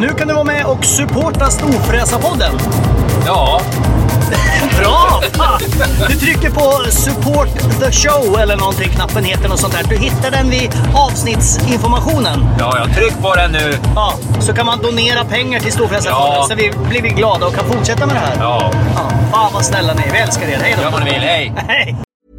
Nu kan du vara med och supporta Storfräsarpodden. Ja. Bra! Du trycker på support the show eller någonting, knappen heter något sånt där. Du hittar den vid avsnittsinformationen. Ja, jag tryck på den nu. Ja, så kan man donera pengar till Storfräsarpodden så blir vi glada och kan fortsätta med det här. Ja. Fan vad snälla ni är, vi älskar er. Hej då. Gör vad ni vill, hej. Hej.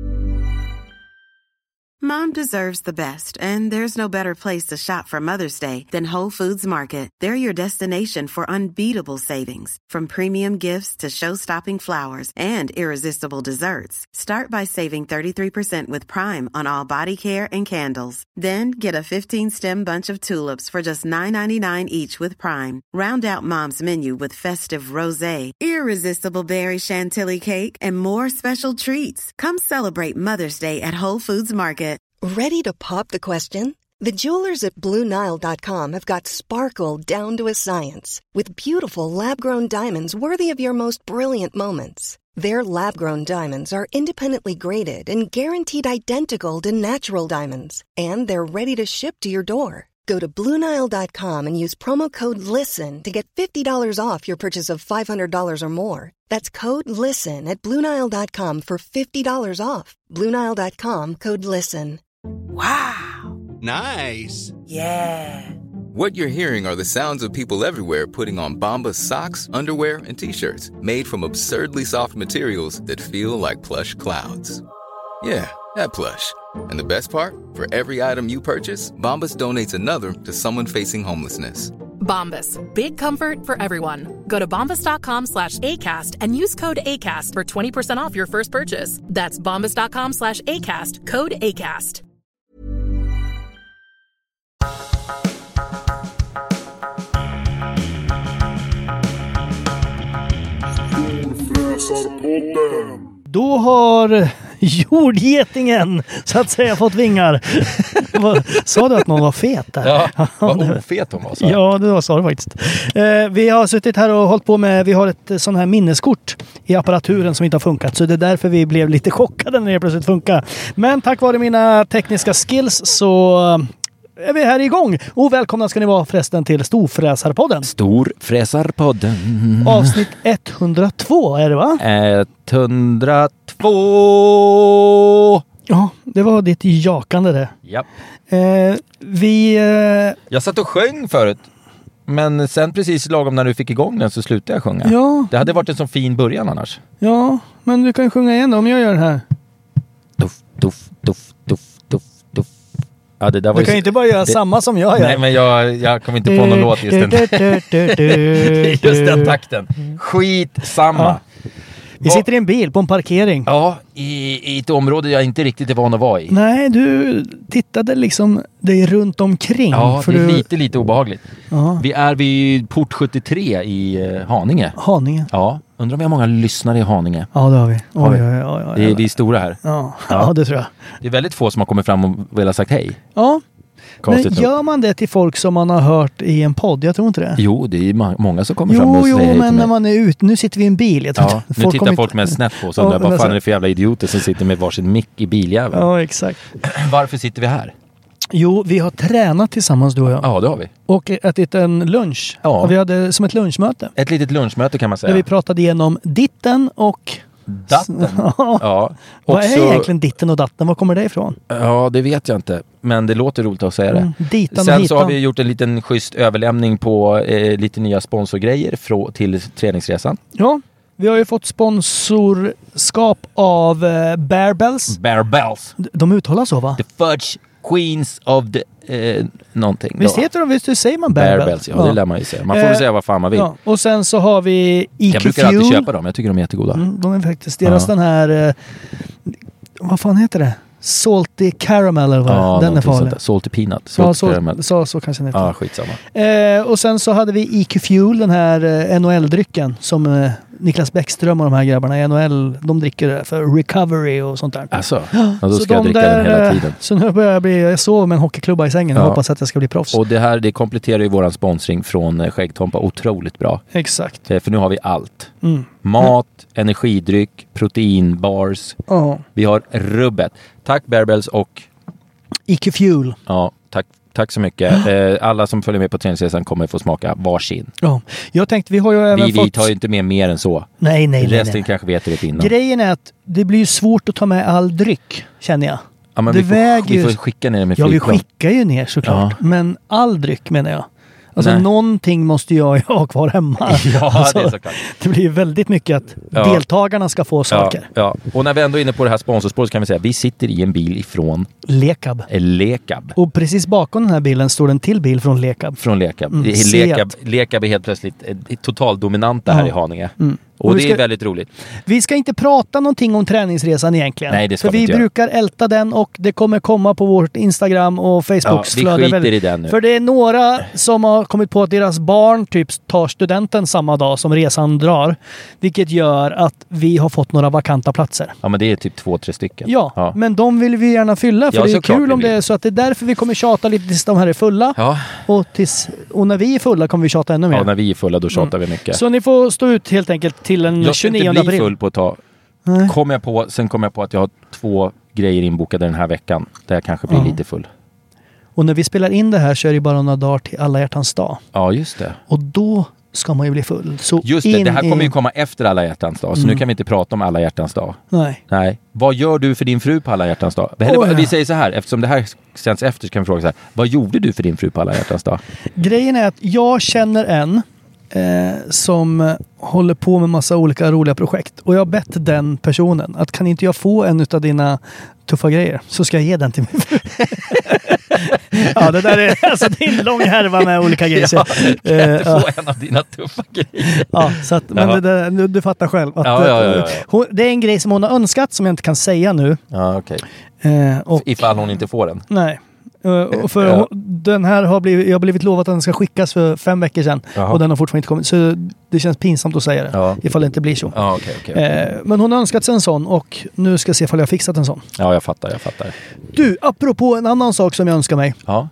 Mom deserves the best, and there's no better place to shop for Mother's Day than Whole Foods Market. They're your destination for unbeatable savings, from premium gifts to show-stopping flowers and irresistible desserts. Start by saving 33% with Prime on all body care and candles. Then get a 15-stem bunch of tulips for just $9.99 each with Prime. Round out Mom's menu with festive rosé, irresistible berry chantilly cake, and more special treats. Come celebrate Mother's Day at Whole Foods Market. Ready to pop the question? The jewelers at BlueNile.com have got sparkle down to a science with beautiful lab-grown diamonds worthy of your most brilliant moments. Their lab-grown diamonds are independently graded and guaranteed identical to natural diamonds, and they're ready to ship to your door. Go to BlueNile.com and use promo code LISTEN to get $50 off your purchase of $500 or more. That's code LISTEN at BlueNile.com for $50 off. BlueNile.com, code LISTEN. Wow! Nice! Yeah! What you're hearing are the sounds of people everywhere putting on Bombas socks, underwear, and T-shirts made from absurdly soft materials that feel like plush clouds. Yeah, that plush. And the best part? For every item you purchase, Bombas donates another to someone facing homelessness. Bombas. Big comfort for everyone. Go to bombas.com/ACAST and use code ACAST for 20% off your first purchase. That's bombas.com/ACAST. Code ACAST. Då har jordgetingen så att säga fått vingar. Sa du att någon var fet där? Ja, vad ofet hon var. Så. Ja, det sa du faktiskt. Vi har suttit här och hållit på med, vi har ett sån här minneskort i apparaturen som inte har funkat. Så det är därför vi blev lite chockade när det plötsligt funkar. Men tack vare mina tekniska skills så är vi här igång. Och välkomna ska ni vara förresten till Storfräsarpodden. Storfräsarpodden. Avsnitt 102 är det va? 102. Ja, det var ditt jakande det. Japp. Jag satt och sjöng förut. Men sen precis lagom när du fick igång den så slutade jag sjunga. Ja. Det hade varit en sån fin början annars. Ja, men du kan ju sjunga igen då, om jag gör det här. Duff, duff, duff, duff, duff, duff. Ja, det där var du kan ju inte bara göra samma som jag gör. Nej, men jag kom inte på någon låt just den takten. Skitsamma. Ja. Vi sitter i en bil på en parkering. Ja, i ett område jag inte riktigt är van att vara i. Nej, du tittade liksom dig runt omkring. Ja, för det är lite obehagligt. Ja. Vi är vid port 73 i Haninge. Haninge? Ja, undrar om vi har många lyssnare i Haninge. Ja, det har vi. Oj. Vi är stora här. Ja, det tror jag. Det är väldigt få som har kommit fram och velat sagt hej. Ja. Men gör man det till folk som man har hört i en podd? Jag tror inte det. Jo, det är många som kommer fram och säger hej till mig. Men när man är ute, nu sitter vi i en bil. Jag tror nu tittar folk med snett på oss och undrar vad fan är det för jävla idioter som sitter med varsin mick i biljäveln. Ja, exakt. Varför sitter vi här? Jo, vi har tränat tillsammans du och jag. Ja, det har vi. Och ätit en lunch. Ja. Och vi hade som ett lunchmöte. Ett litet lunchmöte kan man säga. Där vi pratade igenom ditten och datten. Ja. Vad är egentligen ditten och datten? Var kommer det ifrån? Ja, det vet jag inte. Men det låter roligt att säga det. Sen så har vi gjort en liten schysst överlämning på lite nya sponsorgrejer till träningsresan. Ja, vi har ju fått sponsorskap av Bear Bells. Bear Bells. De uttalar så va? The Fudge Queens of the någonting. Visst heter de, visst säger man Bear Bells? Ja, det lär man ju säga. Man får väl säga vad fan man vill. Ja. Och sen så har vi EQ Jag brukar alltid köpa dem, jag tycker de är jättegoda. De är faktiskt, deras den här vad fan heter det? Salty Caramel eller vad? Den är farlig. Salty Peanut. Salty Caramel. Så kanske den heter. Ja, skitsamma. Och sen så hade vi EQ Fuel, den här NHL-drycken som Niklas Bäckström och de här grabbarna i NHL, de dricker det för recovery och sånt där. Alltså, då ska jag dricka den hela tiden. Så nu börjar jag sova med en hockeyklubba i sängen och hoppas att jag ska bli proffs. Och det kompletterar ju våran sponsring från Skäggtompa otroligt bra. Exakt. För nu har vi allt. Mat, energidryck, proteinbars. Vi har rubbet. Tack Bear Bells och EQ Fuel. Ja, tack tack så mycket. Alla som följer med på träningsresan kommer få smaka varsin. Ja. Jag tänkte, vi har ju även Vi tar ju inte med mer än så. Nej. Resten kanske vi äter upp innan. Grejen är att det blir ju svårt att ta med all dryck, känner jag. Ja, men det vi får skicka ner med flygplan. Ja, vi flygplan. skickar ju ner såklart. Ja. Men all dryck menar jag. Alltså Nej. någonting måste jag ha kvar hemma. Ja, alltså, det är såklart. Det blir väldigt mycket att deltagarna ska få saker. Ja. Och när vi ändå är inne på det här sponsorspåret så kan vi säga att vi sitter i en bil ifrån Lekab. Och precis bakom den här bilen står en till bil från Lekab. Lekab är helt plötsligt totaldominanta här i Haninge. Och det är väldigt roligt. Vi ska inte prata någonting om träningsresan egentligen. Nej, det ska för vi brukar älta den och det kommer komma på vårt Instagram och Facebooks flöde. Vi skiter i den nu. För det är några som har kommit på att deras barn typ tar studenten samma dag som resan drar. Vilket gör att vi har fått några vakanta platser. Ja, men det är typ 2-3 stycken. Ja, men de vill vi gärna fylla för det är kul om det är så att det är därför vi kommer tjata lite tills de här är fulla. Ja. Och när vi är fulla kommer vi tjata ännu mer. Ja, när vi är fulla då tjatar vi mycket. Så ni får stå ut helt enkelt till den 29 april. Jag ska inte bli full på ett tag. Sen kom jag på att jag har 2 grejer inbokade den här veckan. Där jag kanske blir lite full. Och när vi spelar in det här så är det bara några dagar till alla hjärtans dag. Ja, just det. Och då ska man ju bli full. Så just det här kommer ju komma efter alla hjärtans dag. Så nu kan vi inte prata om alla hjärtans dag. Nej. Vad gör du för din fru på alla hjärtans dag? Vi säger så här, eftersom det här sänds efter så kan vi fråga så här. Vad gjorde du för din fru på alla hjärtans dag? Grejen är att jag känner en som håller på med massa olika roliga projekt. Och jag har bett den personen att kan inte jag få en av dina tuffa grejer så ska jag ge den till min fru. Ja, det där är alltså det är en lång härva med olika grejer. Ja, kan jag inte få en av dina tuffa grejer? Ja, så att, men det där, du fattar själv. Att, det är en grej som hon har önskat som jag inte kan säga nu. Ja, okej. Ifall hon inte får den. Nej. Och för den här jag har blivit lovat att den ska skickas för 5 veckor sedan. Och den har fortfarande inte kommit. Så det känns pinsamt att säga det. Ifall det inte blir så. Okay. Men hon har önskat sig en sån och nu ska jag se ifall jag har fixat en sån. Ja, jag fattar. Du, apropå en annan sak som jag önskar mig. Ja.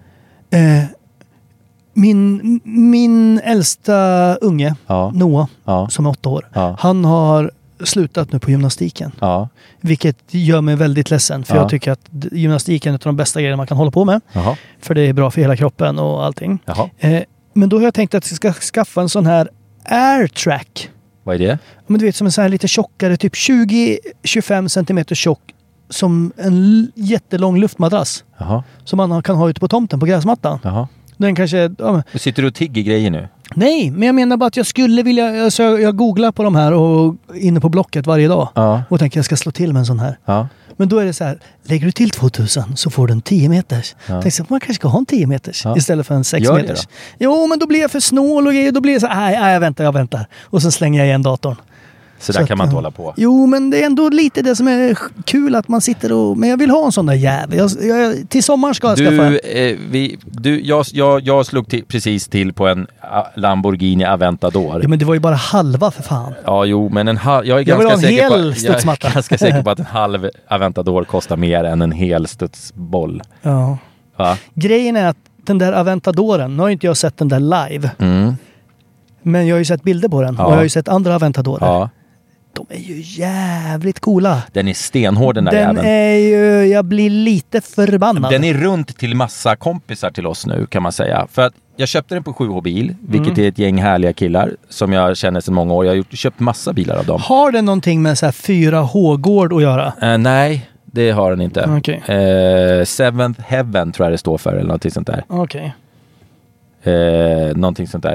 Min äldsta unge, Noah, som är 8 år. Han har slutat nu på gymnastiken. Vilket gör mig väldigt ledsen. För jag tycker att gymnastiken är ett av de bästa grejerna man kan hålla på med. För det är bra för hela kroppen och allting. Men då har jag tänkt att jag ska skaffa en sån här airtrack. Vad är det? Men du vet, som en sån här lite tjockare, typ 20-25 centimeter tjock. Som en jättelång luftmadrass. Som man kan ha ute på tomten på gräsmattan. Den kanske... Sitter du och tigger grejer nu? Nej, men jag menar bara att jag skulle vilja... Alltså jag googlar på de här och inne på Blocket varje dag. Och tänker jag ska slå till med en sån här. Men då är det så här, lägger du till 2000 så får du en 10 meters. Tänk så man kanske ska ha en 10 meters istället för en 6 meters. Jo, men då blir jag för snål och grejer. Då blir det så här, nej, jag väntar. Och så slänger jag igen datorn. Så där kan man inte hålla på. Jo, men det är ändå lite det som är kul att man sitter och... Men jag vill ha en sån där jävel. Till sommaren ska jag skaffa. Jag slog precis till på en Lamborghini Aventador. Ja, men det var ju bara halva för fan. Ja, jo, men jag är ganska säker på att en halv Aventador kostar mer än en hel studsboll. Ja. Grejen är att den där Aventadoren, nu har inte jag sett den där live. Men jag har ju sett bilder på den. Och jag har ju sett andra Aventadorer. De är ju jävligt coola. Den är stenhård den där jäveln. Den är ju... Jag blir lite förbannad. Den är runt till massa kompisar till oss nu kan man säga. För att jag köpte den på 7H-bil. Vilket är ett gäng härliga killar som jag känner sedan många år. Jag har köpt massa bilar av dem. Har den någonting med så här 4H-gård att göra? Nej, det har den inte. Okay. Seventh Heaven tror jag det står för. Eller någonting sånt där. Okej. Någonting sånt där.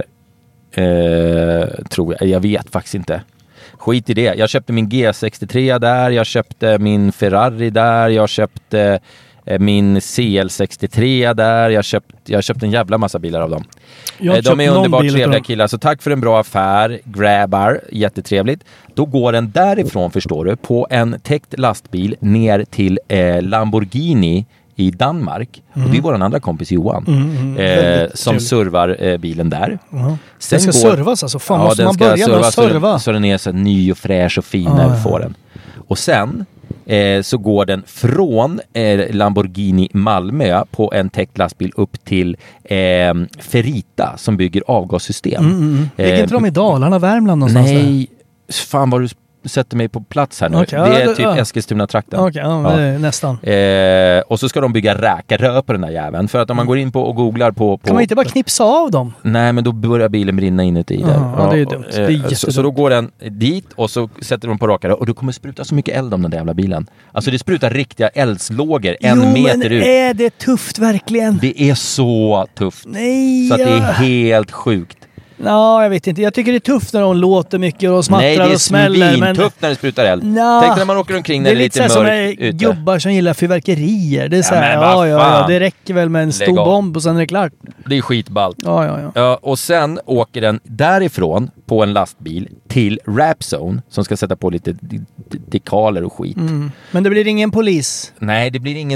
Tror jag vet faktiskt inte. Skit i det. Jag köpte min G63 där. Jag köpte min Ferrari där. Jag köpte min CL63 där. Jag köpte en jävla massa bilar av dem. De är underbart trevliga killar. Så tack för en bra affär. Grabbar. Jättetrevligt. Då går den därifrån, förstår du, på en täckt lastbil ner till Lamborghini i Danmark. Och det är vår andra kompis Johan som servar bilen där. Den ska servas alltså. Fan, måste man börja med att serva? Så den är så ny och fräsch och fin när vi får den. Och sen så går den från Lamborghini Malmö på en täckt lastbil upp till Ferrita som bygger avgassystem. Ligger inte de i Dalarna, Värmland någonstans? Nej, fan vad du sätter mig på plats här nu. Okay, det är typ Eskilstuna-trakten. Okej, nästan. Och så ska de bygga räkarö på den där jäveln. För att om man går in på och googlar på... Kan man inte bara knipsa av dem? Nej, men då börjar bilen brinna inuti där. Ja, det är dumt. Det är jättedumt. Så då går den dit och så sätter de på rakare. Och då kommer spruta så mycket eld om den där jävla bilen. Alltså det sprutar riktiga eldslågor en meter ut. Är det tufft verkligen? Det är så tufft. Nej. Så att det är helt sjukt. Ja, jag vet inte. Jag tycker det är tufft när de låter mycket och smattrar och smäller. Nej, det är tufft när det sprutar eld. Tänk när man åker omkring när det är lite mörkt ute. Det är lite som gubbar som gillar fyrverkerier. Det är så här, det räcker väl med en stor bomb och sen är det klart. Det är skitballt. Ja. Och sen åker den därifrån på en lastbil till Rapzone som ska sätta på lite dekaler och skit. Men det blir ingen polis? Nej, det blir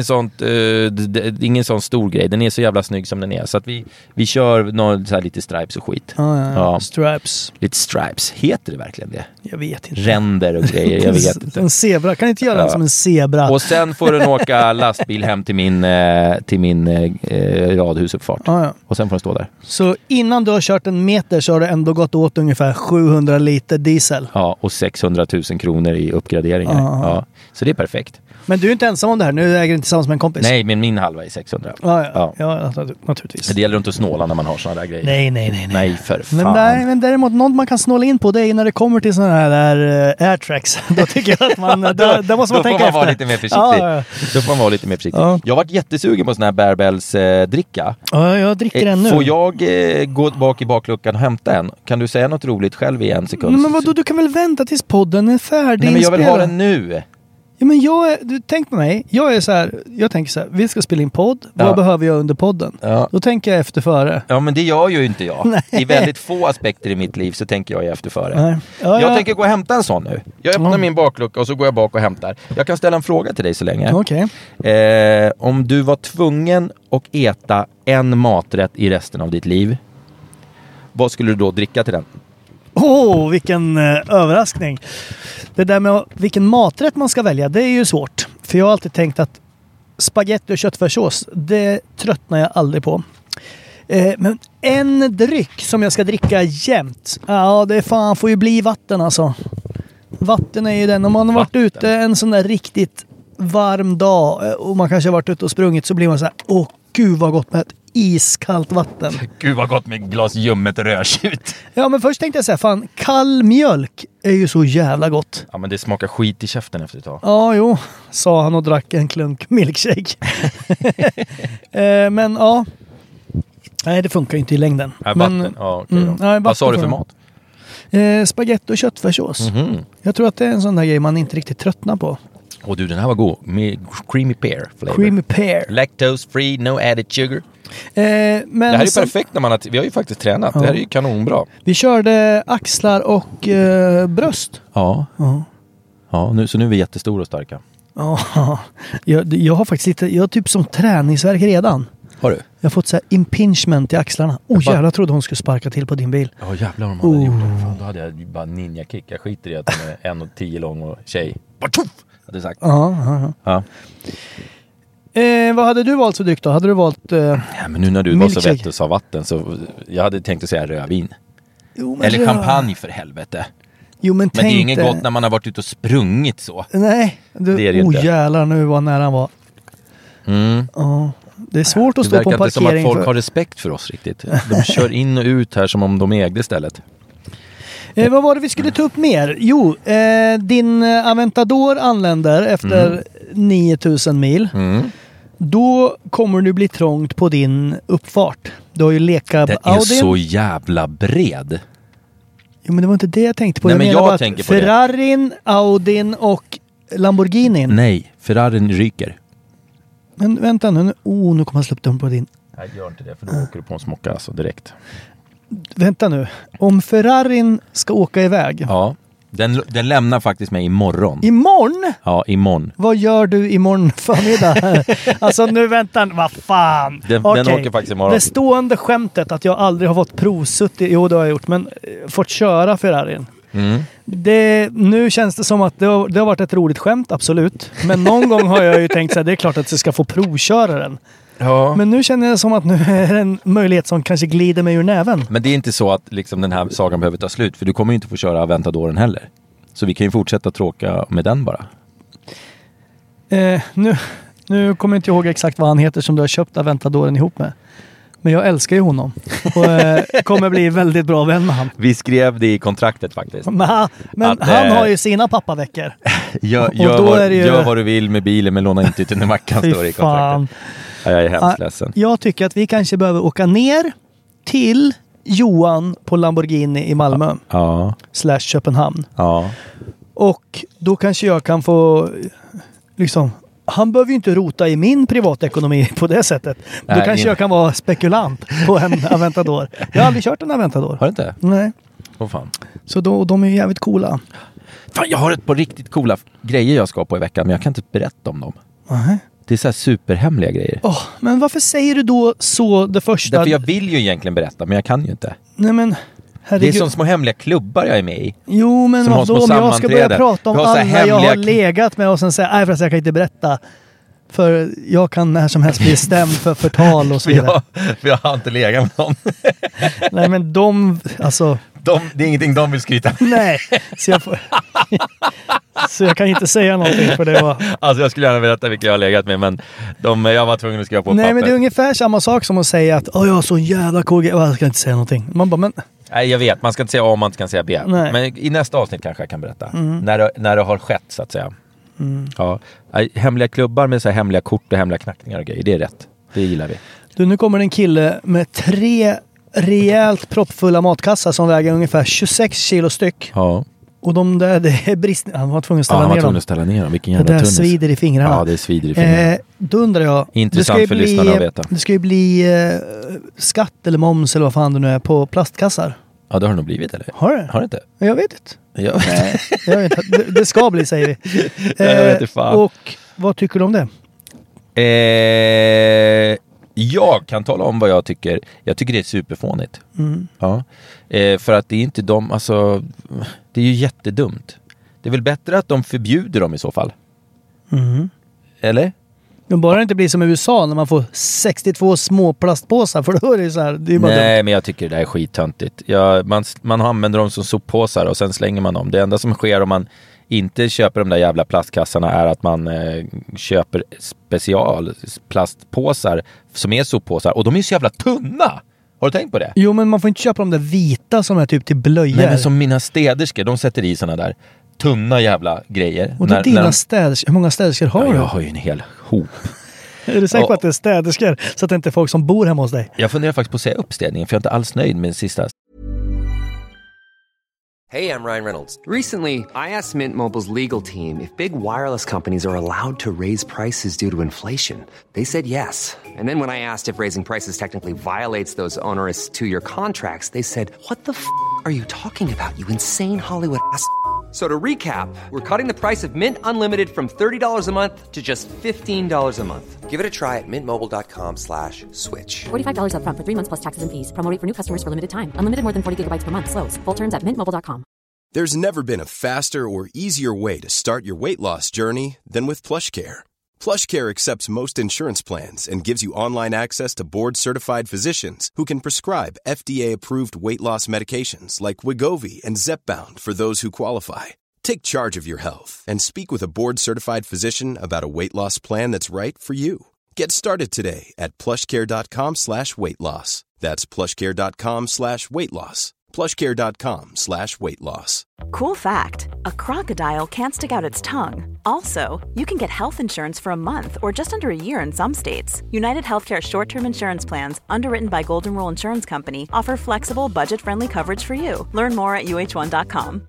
ingen sån stor grej. Den är så jävla snygg som den är. Så att vi kör så här lite stripes och skit. Ja. Stripes. Lite stripes. Heter det verkligen det? Jag vet inte. Ränder och grejer, jag vet inte. En zebra, kan inte göra den som en zebra. Och sen får den åka lastbil hem till min radhusuppfart. Och sen får den stå där. Så innan du har kört en meter så har det ändå gått åt ungefär 700 liter diesel. Ja, och 600 000 kronor i uppgraderingar. Ja. Så det är perfekt. Men du är inte ensam om det här. Nu äger du inte tillsammans med en kompis. Nej, men min halva är 600. Ja, naturligtvis. Det gäller inte att snåla när man har såna där grejer. Nej, för fan. Men däremot, något man kan snåla in på det är när det kommer till såna här airtracks. Då tycker jag att man... Då måste man tänka efter. Vara lite mer försiktig. Då får man vara lite mer försiktig. Ja. Jag har varit jättesugen på sån här Bearbells dricka. Ja, jag dricker den nu. Får jag gå bak i bakluckan och hämta en? Kan du säga något roligt själv i en sekund? Men vadå, du kan väl vänta tills podden är färdig? Nej, men jag vill ha den nu. Ja, men tänk på mig. Jag tänker så här, vi ska spela in podd. Vad behöver jag under podden? Ja. Då tänker jag efter före. Ja, men det gör ju inte jag. Nej. I väldigt få aspekter i mitt liv så tänker jag efter före. Jag tänker gå och hämta en sån nu. Jag öppnar min baklucka och så går jag bak och hämtar. Jag kan ställa en fråga till dig så länge. Okej. Om du var tvungen att äta en maträtt i resten av ditt liv, vad skulle du då dricka till den? Vilken överraskning. Det där med vilken maträtt man ska välja, det är ju svårt. För jag har alltid tänkt att spaghetti och köttfärssås, det tröttnar jag aldrig på. Men en dryck som jag ska dricka jämt, det får ju bli vatten alltså. Vatten är ju den, om man har varit ute en sån där riktigt varm dag och man kanske har varit ute och sprungit, så blir man så här, gud vad gott med ett iskallt vatten. Gud vad gott med glas ljummet rödtjut. Ja, men först tänkte jag säga, fan, kall mjölk är ju så jävla gott. Ja, men det smakar skit i käften efter ett tag. Ja, jo, sa han och drack en klunk milkshake. Men ja, nej, det funkar ju inte i längden. Vatten, okej. Vad sa du för mat? Spaghetti och köttfärssås. Jag tror att det är en sån där grej man inte riktigt tröttnar på. Och du, den här var god. Med creamy pear flavor. Creamy pear. Lactose free, no added sugar. Men det här är perfekt när vi har ju faktiskt tränat. Det här är ju kanonbra. Vi körde axlar och bröst. Ja, nu är vi jättestora och starka. Ja, jag har faktiskt jag har typ som träningsverk redan. Har du? Jag har fått så här impingement i axlarna. Jävlar, jag trodde hon skulle sparka till på din bil. Ja, jävlar om hon hade gjort det. Då hade jag bara ninja-kick. Jag skiter i att hon är 1,10 lång och tjej. Bara tuff! Hade du sagt. Ja. Vad hade du valt för dryck då? Hade du valt men nu när du var så vett och sa vatten, så jag hade tänkt att säga rödvin. Eller champagne för helvete. Jo, men det är ju inget gott när man har varit ute och sprungit så. Nej, det är det inte. Jävlar, nu var nära han var. Det är svårt att stå på en parkering. Det verkar inte som att folk har respekt för oss riktigt. De kör in och ut här som om de ägde stället. Vad var det vi skulle ta upp mer? Jo, din Aventador anländer efter 9000 mil. Då kommer du bli trångt på din uppfart. Du har ju lekab Audi. Den är så jävla bred. Jo, men det var inte det jag tänkte på. Nej, men jag tänker på Ferrarin, Audin och Lamborghinin. Nej, Ferrarin ryker. Men vänta nu. Nu kommer man släppa dem på din. Nej, gör inte det, för då åker du på en smocka alltså direkt. Vänta nu. Om Ferrarin ska åka iväg. Ja, den lämnar faktiskt mig imorgon. Imorgon? Ja, imorgon. Vad gör du imorgon förmiddag? Alltså nu vänta, vad fan. Den åker faktiskt imorgon. Det stående skämtet att jag aldrig har fått provsuttit, jo det har jag gjort, men fått köra Ferrarin. Nu känns det som att det har varit ett roligt skämt, absolut. Men någon gång har jag ju tänkt så här, det är klart att jag ska få provköra den. Ja. Men nu känner jag som att nu är det en möjlighet som kanske glider mig ur näven. Men det är inte så att liksom den här sagan behöver ta slut, för du kommer ju inte få köra Aventadoren heller. Så vi kan ju fortsätta tråka med den bara. Nu kommer jag inte ihåg exakt vad han heter som du har köpt Aventadoren ihop med. Men jag älskar ju honom. Och kommer bli väldigt bra vän med han. Vi skrev det i kontraktet faktiskt. Men han har ju sina pappaveckor. Gör vad du vill med bilen, men låna inte ut under mackan, står det i kontraktet. Ja, jag är hemskt ledsen. Jag tycker att vi kanske behöver åka ner till Johan på Lamborghini i Malmö. Ja. / Köpenhamn. Ja. Och då kanske jag kan få liksom... Han behöver ju inte rota i min privatekonomi på det sättet. Då kanske jag kan vara spekulant på en Aventador. Jag har aldrig kört en Aventador. Har du inte? Nej. Fan. Så de är ju jävligt coola. Fan, jag har ett par riktigt coola grejer jag ska på i veckan, men jag kan inte berätta om dem. Det är så här superhemliga grejer. Men varför säger du då så det första? Därför jag vill ju egentligen berätta, men jag kan ju inte. Nej, men... Herregud. Det är som små hemliga klubbar jag är med i. Jo, men då, om jag ska börja prata om alla jag har legat med och sen säga, nej förresten jag kan inte berätta. För jag kan när som helst bli stämd för förtal och så vidare. För jag har inte legat med någon. Nej, men det är ingenting de vill skryta med. Nej, så jag kan inte säga någonting för det var... Alltså jag skulle gärna berätta vilka jag har legat med, men jag var tvungen att skriva på papper. Nej, men det är ungefär samma sak som att säga att jag har så jävla cool grej. Jag ska inte säga någonting. Man bara, men... Nej, jag vet. Man ska inte säga A om man inte kan säga B. Nej. Men i nästa avsnitt kanske jag kan berätta. När det har skett, så att säga. Ja. Hemliga klubbar med så här hemliga kort och hemliga knackningar och grejer. Det är rätt. Det gillar vi. Du, nu kommer en kille med 3 rejält proppfulla matkassar som väger ungefär 26 kilo styck. Ja. Och de där, det är brist. Han var tvungen att ställa ner dem. Han var tvungen att ställa ner dem. Vilken jävla det där tunnis. svider i fingrarna. Ja, det svider i fingrarna. Då undrar jag... Intressant för lyssnarna att veta. Det ska ju bli skatt eller moms eller vad fan det nu är på plastkassar. Ja, det har det nog blivit, eller? Har det? Har det inte? Jag vet inte. Nej, jag vet inte. Det ska bli, säger vi. Jag vet inte fan. Och vad tycker du om det? Jag kan tala om vad jag tycker. Jag tycker det är superfånigt. Ja. För att det är inte de, alltså, det är ju jättedumt. Det är väl bättre att de förbjuder dem i så fall. Eller? Men bara det inte blir som i USA när man får 62 små plastpåsar, för då är det så här, det är bara Nej, dumt. men jag tycker det där är skittöntigt. Man använder dem som soppåsar och sen slänger man dem. Det enda som sker om man inte köper de där jävla plastkassarna är att man köper specialplastpåsar som är soppåsar. Och de är ju så jävla tunna! Har du tänkt på det? Jo, men man får inte köpa de där vita som är typ till blöjor. Nej, men som mina städerskor, de sätter i såna där tunna jävla grejer. Och då dina städerskor, hur många städerskor har du? Jag har ju en hel hop. Är du säker på att det är städerskor så att det inte är folk som bor hemma hos dig? Jag funderar faktiskt på att säga upp städningen för jag är inte alls nöjd med den sista. Hey, I'm Ryan Reynolds. Recently, I asked Mint Mobile's legal team if big wireless companies are allowed to raise prices due to inflation. They said yes. And then when I asked if raising prices technically violates those onerous 2-year contracts, they said, "What the f*** are you talking about, you insane Hollywood ass?" So to recap, we're cutting the price of Mint Unlimited from $30 a month to just $15 a month. Give it a try at mintmobile.com/switch. $45 up front for 3 months plus taxes and fees. Promo rate for new customers for limited time. Unlimited more than 40 gigabytes per month. Slows full terms at mintmobile.com. There's never been a faster or easier way to start your weight loss journey than with PlushCare. PlushCare accepts most insurance plans and gives you online access to board-certified physicians who can prescribe FDA-approved weight loss medications like Wegovy and Zepbound for those who qualify. Take charge of your health and speak with a board-certified physician about a weight loss plan that's right for you. Get started today at plushcare.com/weightloss. That's plushcare.com/weightloss. plushcare.com/weightloss. Cool fact, a crocodile can't stick out its tongue. Also, you can get health insurance for a month or just under a year in some states. United Healthcare short-term insurance plans, underwritten by Golden Rule Insurance Company, offer flexible, budget-friendly coverage for you. Learn more at uh1.com.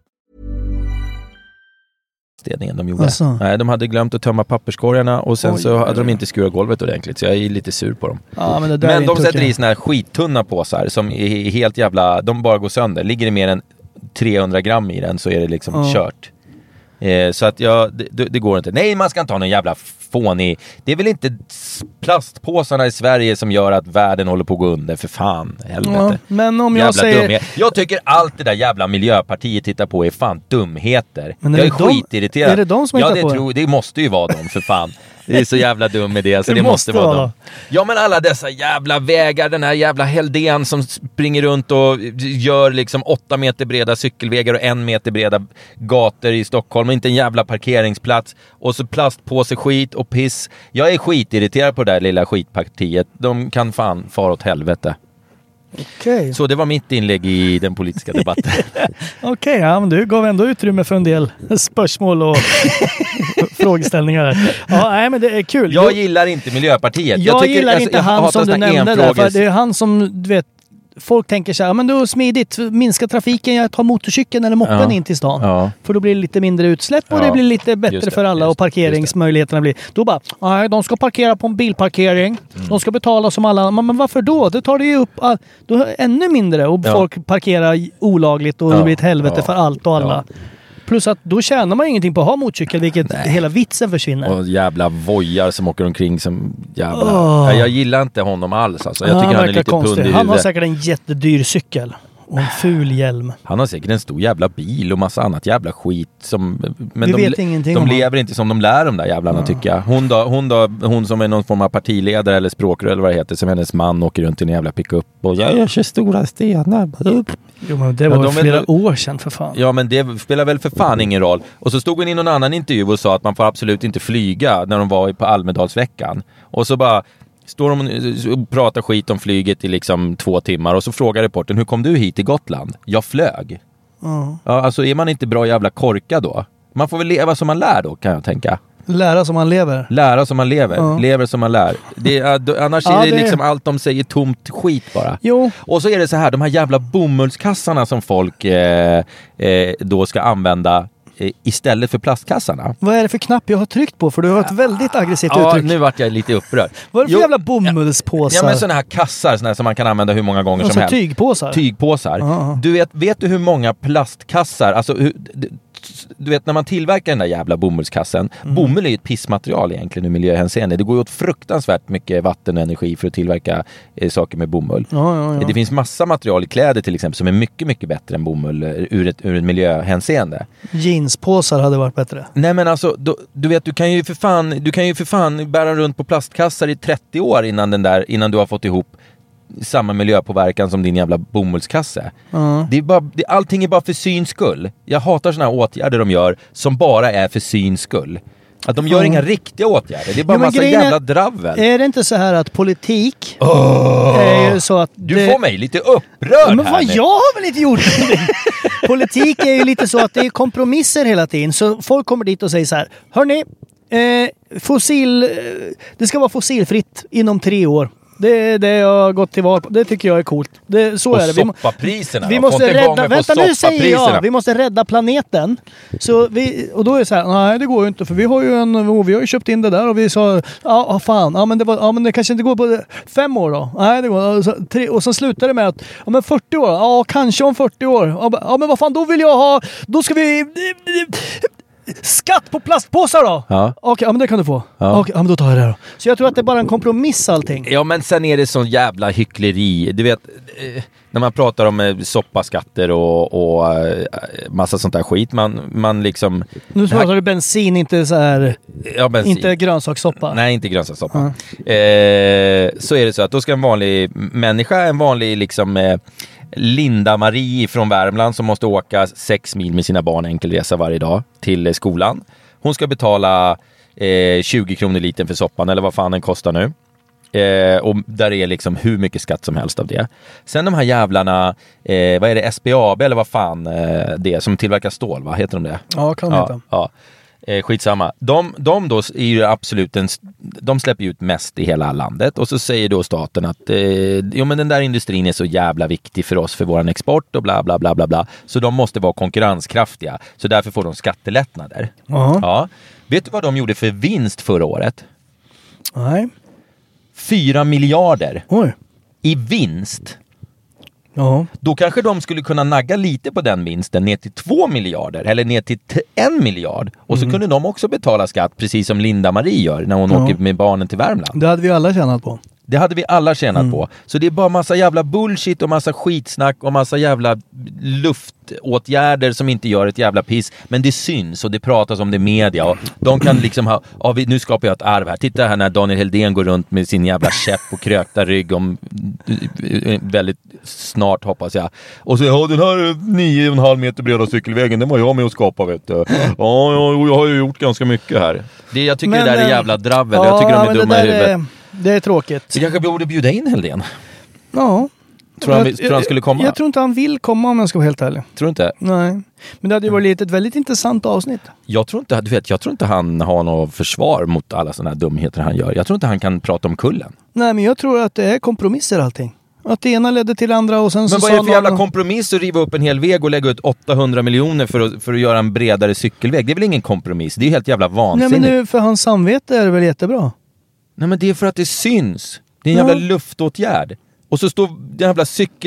Städningen de gjorde. Nej, de hade glömt att tömma papperskorgarna och sen så hade de inte skurat golvet ordentligt, så jag är lite sur på dem. Ja, men de sätter i såna här skittunna påsar som är helt jävla, de bara går sönder. Ligger det mer än 300 gram i den så är det liksom kört. Så att det går inte. Nej, man ska inte ha någon jävla fånig. Det är väl inte plastpåsarna i Sverige som gör att världen håller på att gå under, för fan, helvete. Ja, men om jag säger... Dumhet. Jag tycker allt det där jävla Miljöpartiet tittar på är fan dumheter. Men jag är skitirriterad. Är det de som hittar på det? Det måste ju vara de, för fan. Det är så jävla dum idé, så det måste vara dem. Ja, men alla dessa jävla vägar, den här jävla Heldén som springer runt och gör liksom 8 meter breda cykelvägar och 1 meter breda gator i Stockholm, och inte en jävla parkeringsplats, och så plastpåse skit och piss. Jag är skitirriterad på det där lilla skitpartiet. De kan fan fara åt helvete. Okay. Så det var mitt inlägg i den politiska debatten. Okej, ja, men du gav ändå utrymme för en del spörsmål och frågeställningar. Ja, nej, men det är kul. Jag gillar inte Miljöpartiet. Jag gillar inte han som du nämnde där, för det är han som, du vet, folk tänker så här, men då är smidigt, minska trafiken, jag tar motorcykeln eller moppen in till stan. Ja. För då blir det lite mindre utsläpp och det blir lite bättre för alla och parkeringsmöjligheterna blir. Då bara, nej, de ska parkera på en bilparkering. De ska betala som alla. Men varför då? Det tar det ju upp då ännu mindre och folk parkerar olagligt och det blir ett helvete för allt och alla. Ja. Plus att då tjänar man ingenting på att ha motorcykel, vilket hela vitsen försvinner. Och jävla vojar som åker omkring som jävla... Jag gillar inte honom alls. Alltså. Jag tycker han är lite konstig. Han har säkert en jättedyr cykel. Och en ful hjälm. Han har säkert en stor jävla bil och massa annat jävla skit. Men de lever inte som de lär de där jävlarna, tycker jag. Hon som är någon form av partiledare eller språkrör eller vad det heter, som hennes man åker runt i en jävla pickup och jag kör stora stenar. Jo, men det var flera år sedan för fan. Ja, men det spelar väl för fan ingen roll. Och så stod hon i någon annan intervju och sa att man får absolut inte flyga när de var på Almedalsveckan. Och så bara står de och pratar skit om flyget i liksom 2 timmar och så frågar reportern, hur kom du hit till Gotland? Jag flög. Ja, alltså är man inte bra jävla korkad då? Man får väl leva som man lär då, kan jag tänka. Lära som man lever. Lära som man lever. Lever som man lär. Annars är det liksom allt de säger tomt skit bara. Jo. Och så är det så här, de här jävla bomullskassarna som folk då ska använda istället för plastkassarna. Vad är det för knapp jag har tryckt på? För du har ett väldigt aggressivt uttryck. Ja, nu vart jag lite upprörd. Vad är det för jävla bomullspåsar? Ja, men sådana här kassar såna här som man kan använda hur många gånger som helst. Tygpåsar? Tygpåsar. Du vet du hur många plastkassar, alltså du vet när man tillverkar den där jävla bomullskassen, bomull är ju ett pissmaterial egentligen ur miljöhänseende. Det går ju åt fruktansvärt mycket vatten och energi för att tillverka saker med bomull. Ja. Det finns massa material i kläder till exempel som är mycket, mycket bättre än bomull ur ett miljöhänseende. Jeanspåsar hade varit bättre. Nej, men alltså, du vet, du kan ju för fan bära runt på plastkassar i 30 år innan du har fått ihop samma miljöpåverkan som din jävla bomullskasse. Allting är bara för syns skull. Jag hatar såna här åtgärder de gör som bara är för syns skull. Att de gör inga riktiga åtgärder. Det är bara massa jävla dravel. Är det inte så här att politik är ju så att du får mig lite upprörd. Men vad, jag har väl inte gjort politik är ju lite så att det är kompromisser hela tiden. Så folk kommer dit och säger så här: hörni, det ska vara fossilfritt inom 3 år. Det är det jag har gått till val på. Det tycker jag är coolt. Så och är det. Soppapriserna. Vi måste rädda... Vänta, nu säger jag. Vi måste rädda planeten. Och då är det så här, nej det går ju inte. För vi har ju köpt in det där och vi sa, men det kanske inte går på 5 år då. Nej, det går. Och så slutar det med att, men 40 år. Ja, kanske om 40 år. Ja, men vad fan, då vill jag ha... Då ska vi... Skatt på plastpåsar då? Ja. Okej, men det kan du få. Ja. Okej, men då tar jag det då. Så jag tror att det är bara en kompromiss allting. Ja, men sen är det sån jävla hyckleri. Du vet, när man pratar om soppaskatter och massa sånt där skit, man liksom... Nu pratar du bensin, inte så här... Ja, bensin. Inte grönsakssoppa. Nej, inte grönsakssoppa. Så är det så att då ska en vanlig människa, en vanlig liksom... Linda-Marie från Värmland som måste åka 6 mil med sina barn enkelresa varje dag till skolan. Hon ska betala 20 kronor liten för soppan eller vad fan den kostar nu. Och där är liksom hur mycket skatt som helst av det. Sen de här jävlarna, vad är det, SBAB eller vad fan det som tillverkar stål, va? Heter de det? Ja, kan de heta. Ja. Skitsamma. De då är ju absolut de släpper ut mest i hela landet och så säger då staten att men den där industrin är så jävla viktig för oss, för våran export och bla bla bla bla bla. Så de måste vara konkurrenskraftiga. Så därför får de skattelättnader. Ja. Vet du vad de gjorde för vinst förra året? Nej. 4 miljarder. Oj. I vinst. Ja. Då kanske de skulle kunna nagga lite på den vinsten ner till 2 miljarder eller ner till 1 miljard. Och så kunde de också betala skatt precis som Linda-Marie gör när hon åker med barnen till Värmland. Det hade vi alla tjänat på. Det hade vi alla tjänat på. Så det är bara massa jävla bullshit och massa skitsnack och massa jävla luftåtgärder som inte gör ett jävla piss. Men det syns och det pratas om det i media. Och de kan liksom ha, nu skapar jag ett arv här. Titta här när Daniel Heldén går runt med sin jävla käpp och krökta rygg om väldigt snart, hoppas jag. Och så, den här 9,5 meter breda cykelvägen, den var jag med och skapade, vet du. Ja, jag har ju gjort ganska mycket här. Jag tycker det där är jävla dravel. Jag tycker de är dumma i huvudet. Det är tråkigt. Så kanske borde bjuda in Heldén. Ja. Tror han skulle komma? Jag tror inte han vill komma, om jag ska vara helt ärlig. Tror du inte? Nej. Men det hade ju varit ett väldigt intressant avsnitt. Jag tror inte han har något försvar mot alla sådana här dumheter han gör. Jag tror inte han kan prata om kullen. Nej, men jag tror att det är kompromisser allting. Att det ena ledde till det andra och sen så... Men vad är det för jävla kompromiss att riva upp en hel väg och lägga ut 800 miljoner för att göra en bredare cykelväg? Det är väl ingen kompromiss? Det är helt jävla vansinnigt. Nej, men nu, för hans samvete är det väl jättebra? Nej, men det är för att det syns. Det är en jävla luftåtgärd. Och så står de jävla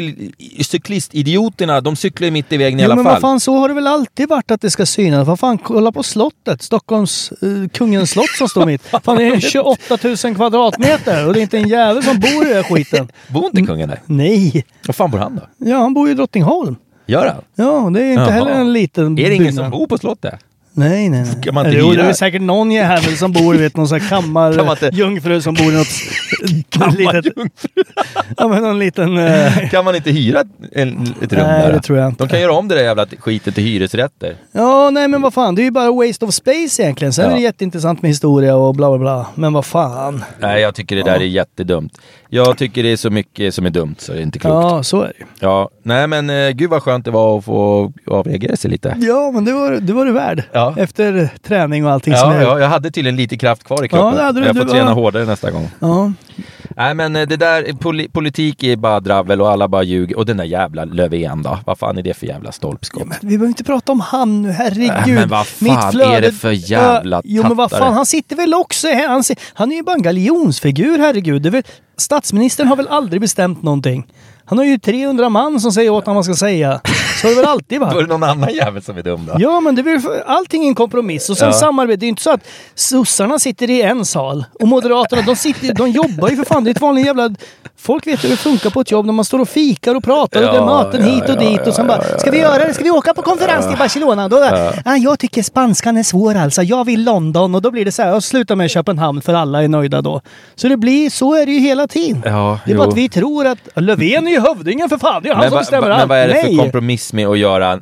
cyklistidioterna, de cyklar mitt i vägen i alla fall. Men vad fan, så har det väl alltid varit att det ska synas. Vad fan, kolla på slottet. Stockholms kungens slott som står mitt. Fan, det är 28 000 kvadratmeter och det är inte en jävel som bor i den skiten. Bor inte kungen där? Nej. Vad fan bor han då? Ja, han bor i Drottningholm. Gör han? Ja, det är inte heller en liten byggnad. Är det ingen som bor på slottet? Nej. Det är säkert någon jävel som bor, vet, någon sån här kammarjungfru som bor i något kammarjungfru. Ja, men någon liten... Kan man inte hyra ett rum där? Det tror jag inte. De kan göra om det där jävla skitet till hyresrätter. Ja, nej, men vad fan, det är ju bara waste of space egentligen. Sen är det jätteintressant med historia och bla bla bla. Men vad fan. Nej, jag tycker det där är jättedumt. Jag tycker det är så mycket som är dumt så det är inte klokt. Ja, så är det. Ja, nej men gud vad skönt det var att få avreagera sig lite. Ja, men det var det värd. Ja. Efter träning och allting som är... Ja, jag hade tydligen lite kraft kvar i kroppen. Ja, jag får träna hårdare nästa gång. Ja. Nej, men det där, politik är bara dravel och alla bara ljuger. Och den där jävla Löfven då. Vad fan är det för jävla stolpskott? Ja, men vi behöver inte prata om han nu, herregud. Men vad fan är det för jävla tattare? Jo, men vad fan, han sitter väl också... Han är ju bara en galjonsfigur, herregud. Det är väl, statsministern har väl aldrig bestämt någonting. Han har ju 300 man som säger åt vad man ska säga. Så har det väl alltid varit. Då är det någon annan jävel som är dum då. Ja, men det är väl allting en kompromiss. Och sen samarbete. Det är inte så att sossarna sitter i en sal. Och moderaterna, de jobbar ju för fan. Det är ett vanligt jävla... Folk vet hur det funkar på ett jobb när man står och fikar och pratar. Och det är möten hit och dit. Och sen bara, ska vi göra det? Ska vi åka på konferens till Barcelona? Då, jag tycker spanskan är svår alltså. Jag vill London. Och då blir det så här, jag slutar med Köpenhamn för alla är nöjda då. Så det blir, så är det ju hela tiden. Ja, det är bara att vi tror att Löfven är ju hövdingen för fan. Det är han som bestämmer allt. Men vad är det för kompromiss med att göra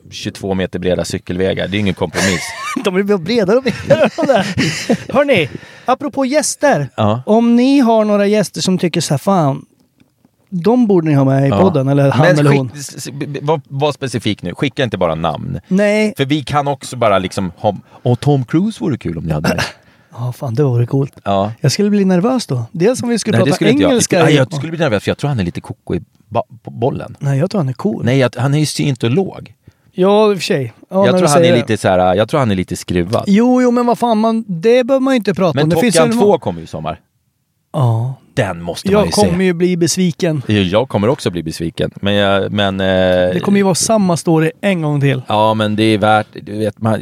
22 meter breda cykelvägar? Det är ingen kompromiss. De blir bredare och bredare. Hörrni, apropå gäster. Om ni har några gäster som tycker så här, fan, de borde ni ha med i podden. Eller han eller hon. Var specifik nu. Skicka inte bara namn. Nej. För vi kan också bara liksom ha... Och Tom Cruise vore kul om ni hade det. Ja, fan, det vore coolt. Ja. Jag skulle bli nervös då. Dels om vi skulle prata engelska. Jag skulle bli nervös för jag tror han är lite koko på bollen. Nej, jag tror han är cool. Nej, han är ju scientolog. Ja, i och för sig. Ja, jag tror han är lite så här, jag tror han är lite skruvad. Jo, men vad fan, det behöver man ju inte prata om. Men Top Gun 2 kommer ju i sommar. Ja. Den måste man ju se. Jag kommer ju bli besviken. Jag kommer också bli besviken. Men det kommer ju vara samma story en gång till. Ja, men det är värt, du vet man,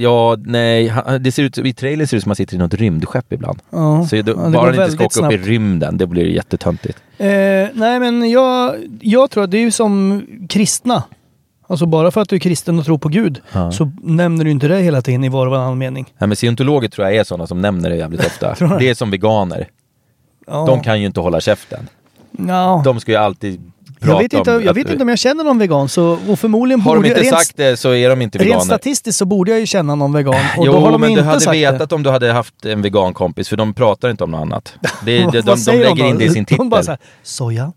det ser ut, i trailer ser det ut som att man sitter i något rymdskepp ibland. Ja, så bara inte ska åka upp i rymden, det blir jättetöntigt. Nej, men jag tror att det är ju som kristna. Alltså bara för att du är kristen och tror på Gud så nämner du inte det hela tiden i var och varannan mening. Nej, men scientologer tror jag är sådana som nämner det jävligt ofta. Det är som veganer. Ja. De kan ju inte hålla käften. Ja. De ska ju alltid prata jag vet inte om jag känner någon vegan. Och förmodligen har de inte sagt det så är de inte veganer. Rent statistiskt så borde jag ju känna någon vegan. Och då har de men inte du hade vetat om du hade haft en vegankompis. För de pratar inte om något annat. De lägger in det i sin titel. De bara så här, soja.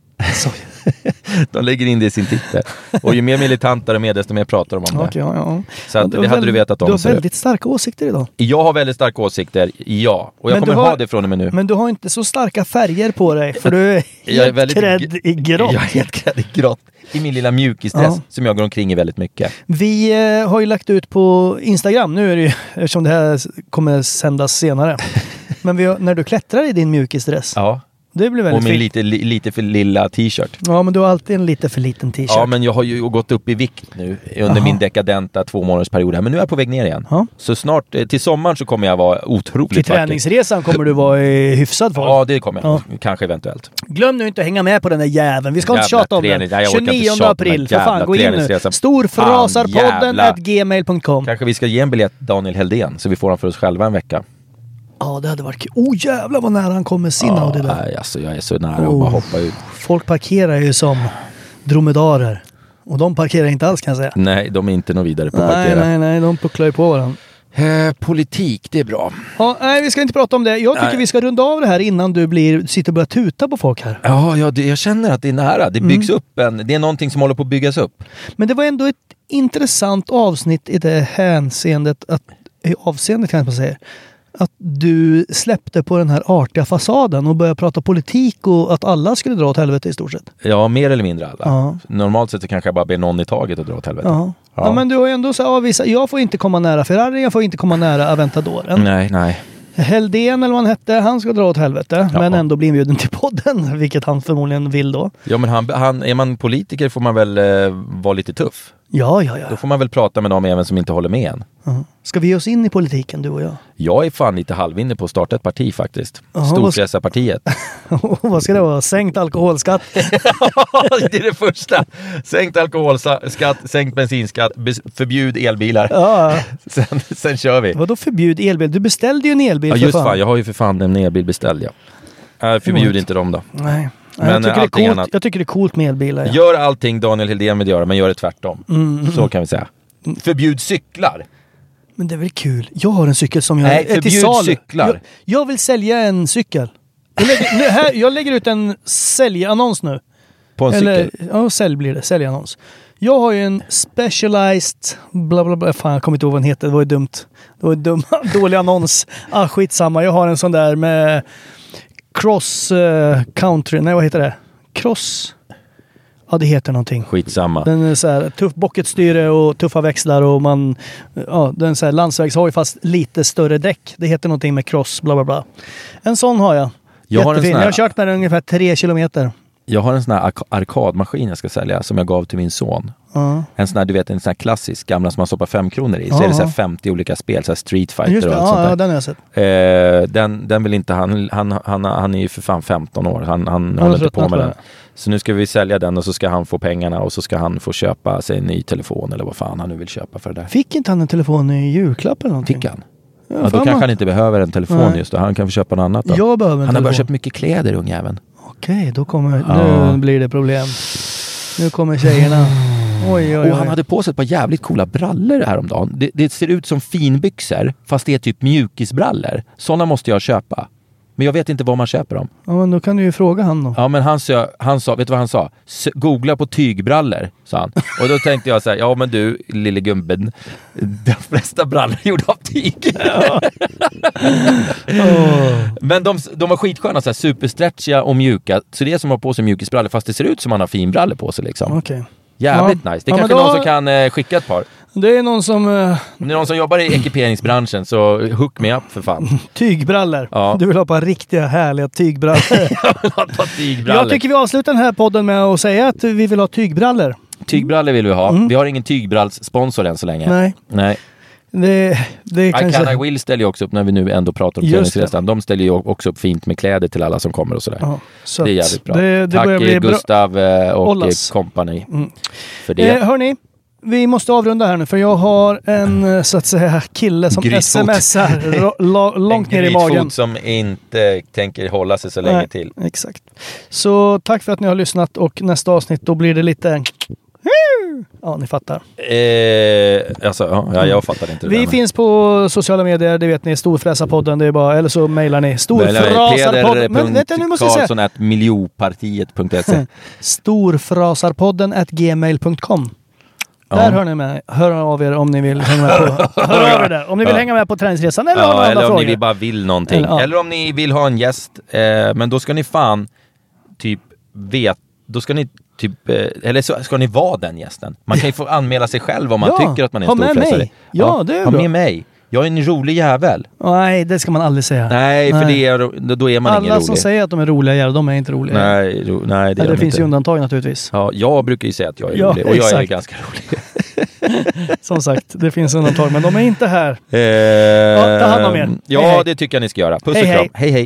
De lägger in det i sin titel. Och ju mer militantare med desto mer pratar de om det. Okay, ja. Så att, det hade du vetat om. Du har väldigt starka åsikter idag. Jag har väldigt starka åsikter, ja. Och jag kommer ha det från och med nu. Men du har inte så starka färger på dig. För du är helt krädd i grått. Jag är helt krädd i grått. I min lilla mjukisdress som jag går omkring i väldigt mycket. Vi har ju lagt ut på Instagram. Nu är det ju, eftersom det här kommer sändas senare. Men när du klättrar i din mjukisdress. Ja. Det blir väldigt och min fint. lite för lilla t-shirt. Ja, men du har alltid en lite för liten t-shirt. Ja, men jag har ju gått upp i vikt nu under min dekadenta 2 månadersperiod här. Men nu är jag på väg ner igen. Ja. Så snart, till sommaren så kommer jag vara otroligt Till träningsresan kommer du vara i hyfsad form. Ja, det kommer jag. Kanske eventuellt. Glöm nu inte att hänga med på den där jäveln. Vi ska inte Jävla tjata om träning. den. Nej, jag orkar inte 29 tjata om april. den För fan, gå in nu. träningsresan. Storfrasarpodden@gmail.com. Kanske vi ska ge en biljett Daniel Heldén så vi får han för oss själva en vecka. Ja, det hade varit kul. Oh jävlar vad nära han kommer sin Audi där. Nej, alltså jag är så nära att bara hoppa ut. Folk parkerar ju som dromedarer. Och de parkerar inte alls kan jag säga. Nej, de är inte något vidare på att parkera. Nej, de pucklar ju på varandra. Politik, det är bra. Ja, nej, vi ska inte prata om det. Jag tycker vi ska runda av det här innan du sitter och börjar tuta på folk här. Ja, jag känner att det är nära. Det byggs upp det är någonting som håller på att byggas upp. Men det var ändå ett intressant avsnitt i det hänseendet kan man säga. Att du släppte på den här artiga fasaden och började prata politik och att alla skulle dra åt helvete i stort sett. Ja, mer eller mindre alla. Ja. Normalt sett så kanske jag bara ber någon i taget att dra åt helvete. Ja, men du har ju ändå så avvisat. Jag får inte komma nära Ferrari, jag får inte komma nära Aventadoren. Nej. Heldén eller vad han hette, han ska dra åt helvete. Ja. Men ändå bli inbjuden till podden, vilket han förmodligen vill då. Ja, men är man politiker får man väl vara lite tuff. Ja. Då får man väl prata med dem även som inte håller med en. Ska vi ge oss in i politiken, du och jag? Jag är fan lite halvinne på att starta ett parti faktiskt. Storfräsarpartiet. Vad ska det vara? Sänkt alkoholskatt? Det är det första. Sänkt alkoholskatt, sänkt bensinskatt, förbjud elbilar. Ja. Sen kör vi. Vadå förbjud elbil? Du beställde ju en elbil. Ja, just fan. Jag har ju för fan en elbil beställd, ja. Förbjud inte dem då. Nej. Men jag tycker det är coolt med elbilar. Ja. Gör allting Daniel Heldén vill göra, men gör det tvärtom. Så kan vi säga. Förbjud cyklar. Men det är väl kul. Jag har en cykel som jag är till salu. Cyklar. Jag vill sälja en cykel. Jag lägger ut en säljannons nu. På en cykel? Ja, säljannons. Jag har ju en Specialized bla bla bla. Fan, jag kommer inte ihåg vad den heter. Det var ju dumt. Det var en dålig annons. Skitsamma. Jag har en sån där med cross country. Nej, vad heter det? Cross... Ja, det heter någonting. Skitsamma. Den är så här tuff bocketstyre och tuffa växlar och den är så här landsvägshoj fast lite större däck. Det heter någonting med cross bla bla bla. En sån har jag. Jag har kört med den ungefär 3 kilometer. Jag har en sån här arkadmaskin jag ska sälja som jag gav till min son. En sån här, du vet, en sån här klassisk gamla som man stoppar 5 kronor i. Så är det så här 50 olika spel, så här Street Fighter och allt sånt där. Ja, den har jag sett. Den vill inte han är ju för fan 15 år. Han håller inte på med den. Så nu ska vi sälja den och så ska han få pengarna och så ska han få köpa sig en ny telefon eller vad fan han nu vill köpa för det där. Fick inte han en telefon i julklapp eller någonting? Fick han? Ja, då kanske han inte behöver en telefon just då. Han kan få köpa något annat då. Jag behöver en han har bara telefon. köpt mycket kläder, ungjäveln. Okej, nu blir det problem. Nu kommer tjejerna. Oj. Och han hade på sig ett par jävligt coola brallor häromdagen. Det ser ut som finbyxor, fast det är typ mjukisbrallor. Sådana måste jag köpa. Men jag vet inte var man köper dem. Ja, men då kan du ju fråga han då. Ja, men han sa, vet du vad han sa? Googla på tygbrallor, sa han. Och då tänkte jag så här, ja men du, lille gumben, de flesta brallor är gjorda av tyg. Ja. Men de var skitsköna, så här, superstretchiga och mjuka. Så det är som att ha på sig mjukisbrallor, fast det ser ut som man har finbrallor på sig liksom. Okej. Jävligt nice. Det är kanske någon som kan skicka ett par. Det är någon som... Om det är någon som jobbar i ekiperingsbranschen så hook me up för fan. Tygbrallor. Ja. Du vill ha på riktiga härliga tygbrallor. Jag vill ha ett par tygbrallor. Jag tycker vi avslutar den här podden med att säga att vi vill ha tygbrallor. Tygbrallor vill vi ha. Vi har ingen tygbrallssponsor än så länge. Nej. Det kanske... I Will ställer ju också upp när vi nu ändå pratar om träningsresan. De ställer ju också upp fint med kläder till alla som kommer och sådär. Ja, så det är jävligt bra. Tack Gustav och company för det. Hörni, vi måste avrunda här nu för jag har en så att säga kille som smsar långt ner i magen. En som inte tänker hålla sig så länge till. Exakt. Så tack för att ni har lyssnat och nästa avsnitt då blir det lite... Ja, ni fattar. Jag fattar inte det. Vi finns på sociala medier, det vet ni, Storfräsarpodden, det är bara, eller så mejlar ni Storfrasarpodden. Men vänta, nu måste jag säga Karlsson@miljopartiet.se Storfrasarpodden@gmail.com. Där hör av er om ni vill hänga med på. Hör av er där. Om ni vill hänga med på träningsresan eller om ni bara vill någonting. Eller om ni vill ha en gäst, men då ska ni fan typ då ska ni eller så ska ni vara den gästen. Man kan ju få anmäla sig själv om man tycker att man är en storfräsare. Ja, det är bra. Ha med mig. Jag är en rolig jävel. Nej, det ska man aldrig säga. Nej, för då är man ingen rolig. Alla som säger att de är roliga jävlar, de är inte roliga. Nej, det finns ju undantag naturligtvis. Ja, jag brukar ju säga att jag är rolig. Och jag är ganska rolig. Som sagt, det finns undantag, men de är inte här. Ta hand om er. Ja, det tycker jag ni ska göra. Puss och kram. Hej.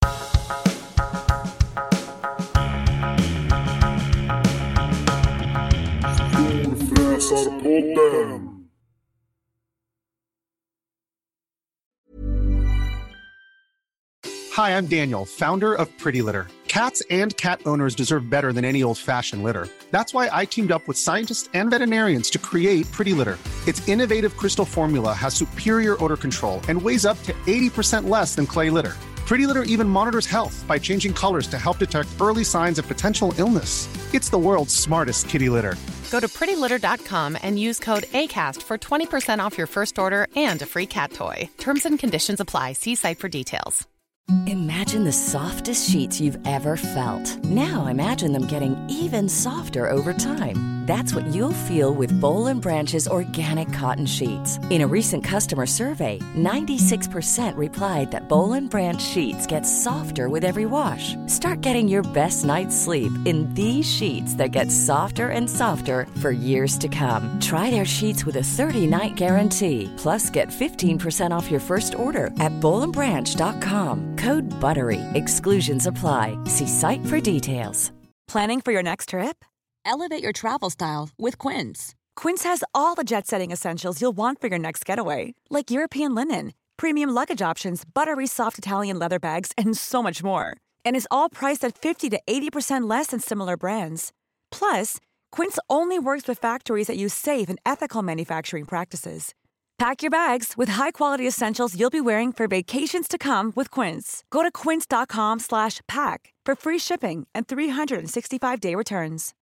Hi, I'm Daniel, founder of Pretty Litter. Cats and cat owners deserve better than any old-fashioned litter. That's why I teamed up with scientists and veterinarians to create Pretty Litter. Its innovative crystal formula has superior odor control and weighs up to 80% less than clay litter. Pretty Litter even monitors health by changing colors to help detect early signs of potential illness. It's the world's smartest kitty litter. Go to prettylitter.com and use code ACAST for 20% off your first order and a free cat toy. Terms and conditions apply. See site for details. Imagine the softest sheets you've ever felt. Now imagine them getting even softer over time. That's what you'll feel with Boll & Branch's organic cotton sheets. In a recent customer survey, 96% replied that Boll & Branch sheets get softer with every wash. Start getting your best night's sleep in these sheets that get softer and softer for years to come. Try their sheets with a 30-night guarantee. Plus, get 15% off your first order at bollandbranch.com. Code BUTTERY. Exclusions apply. See site for details. Planning for your next trip? Elevate your travel style with Quince. Quince has all the jet-setting essentials you'll want for your next getaway, like European linen, premium luggage options, buttery soft Italian leather bags, and so much more. And is all priced at 50 to 80% less than similar brands. Plus, Quince only works with factories that use safe and ethical manufacturing practices. Pack your bags with high-quality essentials you'll be wearing for vacations to come with Quince. Go to quince.com/pack for free shipping and 365-day returns.